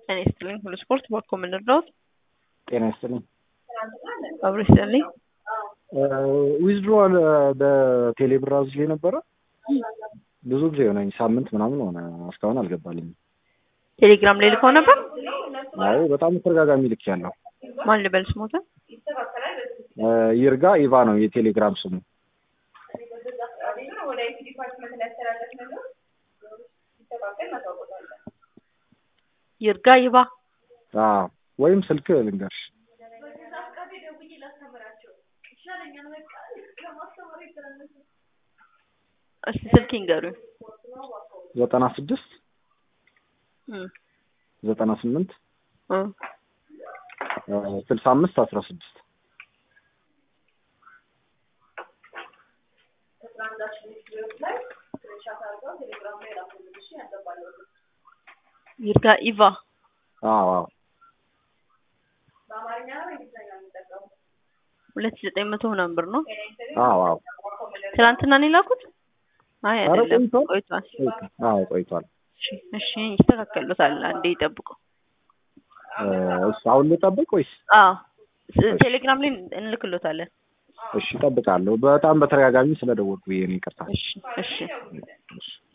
እኔ ስትልኝ ሁሉ ስፖርት ባኮ ምን ልርዳዎት? ጤና ይስጥልኝ። አብሮ ይስጥልኝ። ዊዝድሮዋል በቴሌብር አዝዤ ነበረ። ብዙ ጊዜ ሆነኝ፣ ሳምንት ምናምን ሆነ፣ እስካሁን አልገባልኝም። ቴሌግራም ላይ ልከው ነበር? አዎ በጣም ተደጋጋሚ ልክ ያለው። ማን ልበል ስሞታ? ይርጋ ኢቫ ነው የቴሌግራም ስሙ። ይርጋ ኢቫ። አዎ ወይም ስልክ ልንገርሽ። እስቲ ስልክ ይንገሩኝ። 96 98 65 16 ይርጋ ኢቫ። አዎ 2900 ምናምን ብር ነው። አዎ ትናንትና ነው የላኩት? አይ አይደለም፣ ቆይቷል። አዎ ቆይቷል። እሺ ይስተካከሉታል። አንዴ ይጠብቁ። እሺ አሁን ልጠብቅ ወይስ? አዎ ቴሌግራም ላይ እንልክሎታለን። እሺ እጠብቃለሁ። በጣም በተደጋጋሚ ስለደወልኩ ይሄን ይቅርታ። እሺ